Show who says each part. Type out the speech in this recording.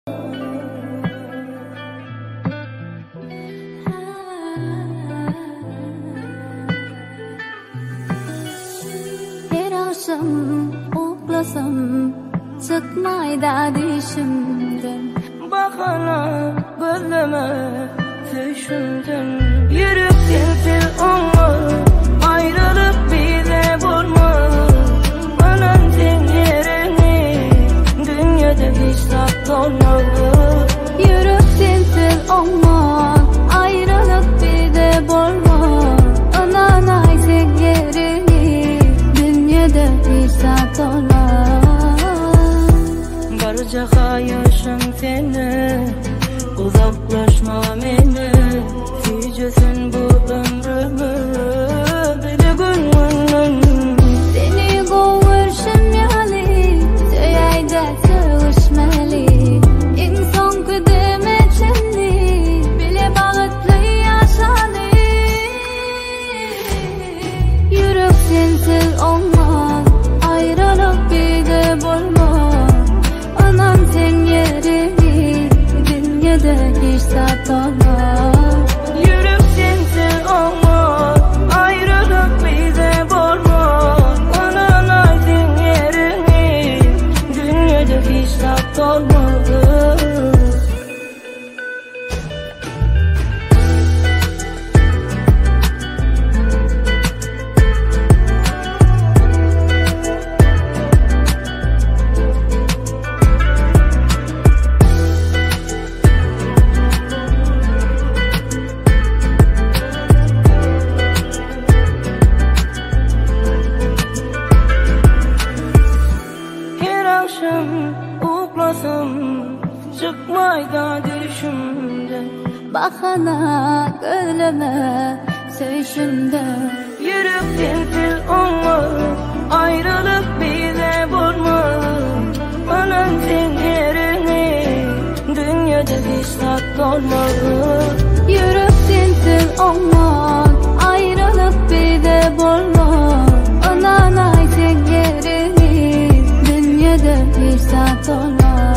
Speaker 1: Her akşam oklasam çıkmayda dişimden.
Speaker 2: Bahana gözleme düşündüm. Yürüp gelsin onlar, ayrılıp bize vurma. Anan sen yerini dünyada hiç tat olmaz.
Speaker 1: Yürüp gelsin onlar, ayrılıp bize vurma. Anan ay sen yerini dünyada hiç tat olmaz.
Speaker 2: Barca yaşam seni, uzaklaşma beni. Süyeceksin bu ömrümü, deli gönlümün.
Speaker 1: Seni kovuşmayali, söyayda sevişmeli. İnsan kıdemetini bile bağıtlı yaşalı. Yürüp sensiz olmaz, ayrılıp bize bulma. Anan sen yerini dünyada hiç tat olmaz.
Speaker 2: Yürüp sensiz olmaz, ayrılıp bize vurma. Anan sen yerini dünyada hiç tat olmaz. Akşam uklasam çıkmayda düşümden.
Speaker 1: Bahana gönlüme söğüşümde.
Speaker 2: Yürüp sensiz olmaz, ayrılıp bize vurma. Anan sen yerini dünyada hiç tat olmaz.
Speaker 1: Yürüp sensiz olmaz, ayrılıp bize vurma. Anan ay sen yerini dünyada hiç tat olmaz.